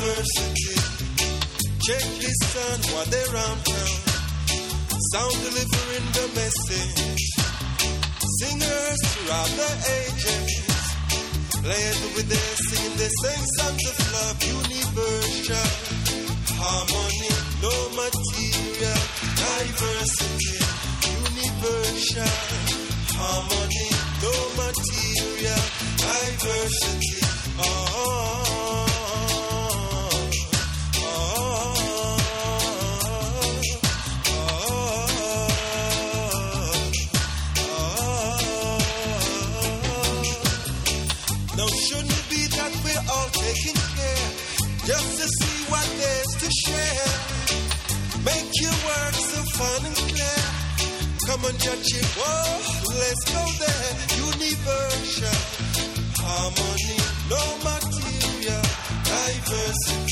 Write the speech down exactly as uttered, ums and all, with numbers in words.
diversity. Check this sound while they're around town. Sound delivering the message. Singers throughout the ages. Players with their singing, they sing songs of love. Universal harmony, no material. Diversity, universal harmony, no material. Diversity, oh, oh, oh, oh. Now shouldn't it be that we're all taking care, just to see what there's to share? Make your work so fun and clear. Come on, judge it, whoa, let's go there. Universal harmony, no material. Diversity.